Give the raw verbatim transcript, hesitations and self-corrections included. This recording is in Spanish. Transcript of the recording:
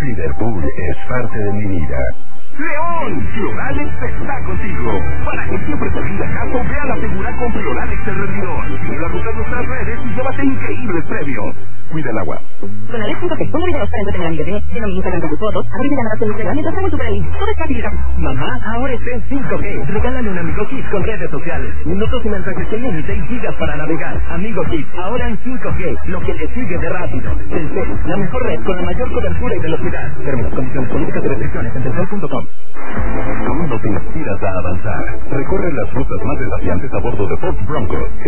Liverpool es parte de mi vida. León, Floralex está contigo. Para que siempre te rinda caso, ve a la seguridad con Floralex el rendidor. Sigue la ruta de nuestras redes y llévate increíbles premios. Cuida el agua. Floralex punto c. Pongo videos para entretener a mi bebé. Lleno mi Instagram con tus fotos. Abrir y ganar tu Instagram mientras hago super ahí. Todo es facilidad. Mamá, ahora está en cinco G. Regálale un Amigo Kit con redes sociales. Minutos y mensajes sin límite y gigas para navegar. Amigo Kit, ahora en cinco G. Lo que le sigue de rápido. Telcel, la mejor red con la mayor cobertura y velocidad. Términos, condiciones, políticas y restricciones en telcel punto com. Aún no te inspiras a avanzar. Recorre las rutas más desafiantes a bordo de Ford Bronco.